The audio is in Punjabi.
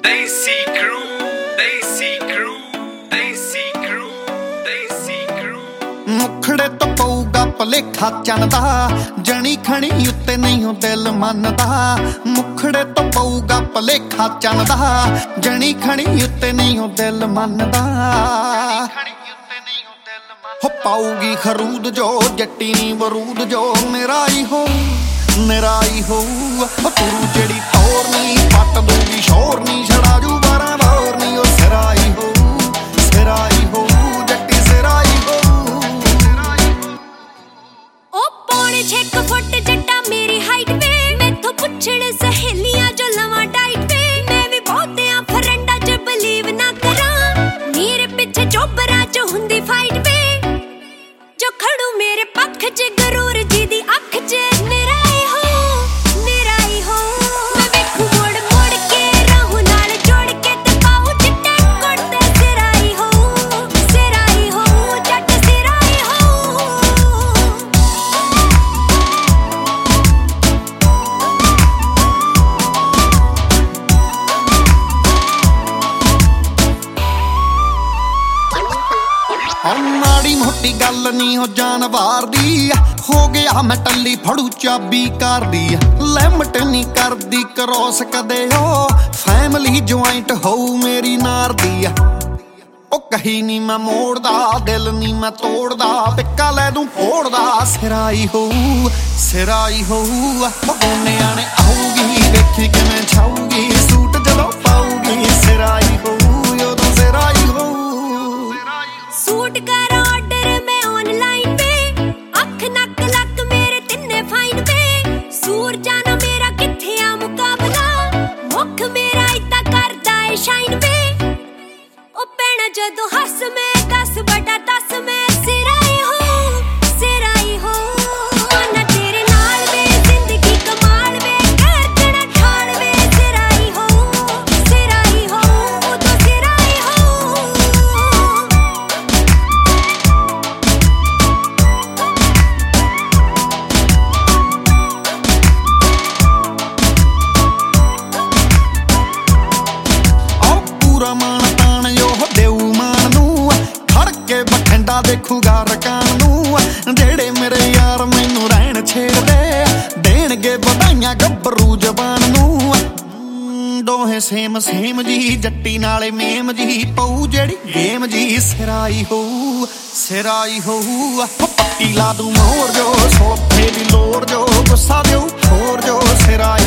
Desi crew, Desi crew, Desi crew, Desi crew। ਮੁਖੜੇ ਤੋਂ ਪਊਗਾ ਭਲੇਖਾ ਚੰਦਾ, ਜਣੀ ਖਣੀ ਉੱਤੇ ਨਹੀਂ ਉਹ ਦਿਲ ਮੰਨਦਾ। ਮੁਖੜੇ ਤੋਂ ਪਊਗਾ ਭਲੇਖਾ ਚੰਦਾ, ਜਣੀ ਖਣੀ ਉੱਤੇ ਨਹੀਂ ਉਹ ਦਿਲ ਮੰਨਦਾ। ਹੋ ਪਾਊਗੀ ਖਰੂਦ ਜੋ ਜੱਟੀ ਨੀ ਬਰੂਦ ਜੋ ਮੇਰਾ ਹੀ ਹੋ ਮੇਰਾ ਹੀ ਹੋਊ। ਤੂੰ ਜਿਹੜੀ ਤੋਰ ਨੀ ਪੱਟ ਦੂਗੀ ਸ਼ੋਰ ਨੀ ਛੜਾ ਜੂ 12 ਬੋਰ ਨੀ ਉਹ ਸਿਰਾ ਹੀ ਹੋਊ ਸਿਰਾ ਹੀ ਹੋਊ ਜੱਟੀ ਸਿਰਾ ਹੀ ਹੋਊ। ਉਹ ਪੌਣੇ 6 ਫੁੱਟ ਜੱਟਾ ਮੇਰੀ ਹਾਈਟ ਵੇ, ਮੈਥੋਂ ਪੁੱਛਣ ਸਹੇਲੀਆਂ ਜੋ ਲਵਾਂ ਡਾਈਟ ਵੇ। ਮੈਂ ਵੀ ਬਹੁਤਿਆਂ ਫਰੈਂਡਾਂ 'ਚ ਬਲੀਵ ਨਾ ਕਰਾਂ, ਮੇਰੇ ਪਿੱਛੇ ਚੋਬਰਾਂ 'ਚ ਹੁੰਦੀ ਫਾਈਟ ਵੇ। ਜੋ ਖੜੂ ਮੇਰੇ ਪੱਖ 'ਚ ਗਰੂਰ ਜੀ ਦੀ ਅੱਖ 'ਚ ਮੇਰਾ ਹੀ ਹੋ ਮੇਰਾ ਹੀ ਹੋ। ਮੈਂ ਵੇਖੂ ਮੁੜ ਮੁੜ ਕੇ ਰਾਹੂ ਨਾਲ ਜੋੜ ਕੇ ਤੇ ਪਾਉ ਚਿੱਟੇ ਕੁੜਤੇ ਸਿਰਾ ਹੀ ਹੋ ਜੱਟ ਸਿਰਾ ਹੀ ਹੋ। ਮਾੜੀ ਮੋਟੀ ਗੱਲ ਨੀ ਹੋ ਜਾਨਵਾਰ ਦੀ, ਹੋ ਗਿਆ ਮੈਂ ਟੱਲੀ ਫੜੂ ਚਾਬੀ ਕਰਦੀ। ਲਿਮਟ ਨੀ ਕਰਦੀ ਕਰੋਸ ਕਦੇ ਉਹ, ਫੈਮਿਲੀ ਜੁਆਇੰਟ ਹੋਊ ਮੇਰੀ ਨਾਰ ਦੀ। ਉਹ ਕਹੀ ਨੀ ਮੈਂ ਮੋੜਦਾ ਦਿਲ ਨੀ ਮੈਂ ਤੋੜਦਾ, ਪਿੱਕਾ ਲੈ ਦੂੰ ਫੋੜਦਾ ਸਿਰਾ ਹੀ ਹੋਊ ਸਿਰਾ ਹੀ ਹੋਊ। ਬਗੋਨਿਆਂ ਨੇ ਆਊਗੀ ਵੇਖੀ ਕਿਵੇਂ ਛਾਊਗੀ, ਸੂਟ ਜਦੋਂ ਪਾਊਗੀ ਸਿਰਾ ਹੀ ਹੋਊ ਉਦੋਂ ਸਿਰਾ ਹੀ ਹੋਊ। ਸੂਟ ਕਰ ਆਰਡਰ ਮੈਂ ਆਨਲਾਈਨ ਵੇ, ਅੱਖ ਨੱਕ ਲੱਕ ਮੇਰੇ ਤਿੰਨੇ ਫਾਈਨ ਵੇ। ਸੂਰ ਜਾਣਾ ਮੇਰਾ ਕਿੱਥੇ ਆ ਮੁਕਾਬਲਾ, ਮੁੱਖ ਮੇਰਾ ਇਦਾਂ ਕਰਦਾ ਏ ਸ਼ਾਈਨ ਵੇ। ਉਹ ਪੈਣਾ ਜਦੋਂ ਹੱਸ ਮੈਂ 10/10 ਮੈਂ ਸਿਰਾ ਹੀ ਹੋ ਸਿਰਾ ਹੀ ਹੋ। ਮਾਨਾ ਤੇਰੇ ਨਾਲ ਵੇ ਜ਼ਿੰਦਗੀ ਕਮਾਲ ਵੇ, ਕਰਕਣਾ ਠਾਲ ਵੇ ਸਿਰਾ ਹੀ ਹੋ ਉਦੋਂ ਸਿਰਾ ਹੀ ਹੋ। ਮਾਣ ਤਾਣ ਜੋ ਦੇਊ ਮਾਨ ਨੂੰ, ਖੜ ਕੇ ਬਠਿੰਡਾ ਦੇਖੂਗਾ ਰਕਾਨ ਨੂੰ। ਜਿਹੜੇ ਮੇਰੇ ਯਾਰ ਮੈਨੂੰ ਰਹਿਣ ਛੇੜਦੇ, ਦੇਣਗੇ ਵਧਾਈਆਂ ਗੱਭਰੂ ਜ਼ਬਾਨ ਨੂੰ। ਦੋਹੇ ਸੇਮ ਸੇਮ ਜੀ ਜੱਟੀ ਨਾਲੇ ਮੇਮ ਜੀ, ਪਊ ਜਿਹੜੀ ਗੇਮ ਜੀ ਸਿਰਾ ਹੀ ਹੋਊ ਸਿਰਾ ਹੀ ਹੋਊ। ਪੱਟੀ ਲਾ ਦੂੰ ਮੋਰ ਜੋ ਸੋਥੇ ਦੀ ਲੋਰ ਜੋ, ਗੁੱਸਾ ਦਿਓ ਹੋਰ ਜੋ ਸਿਰਾ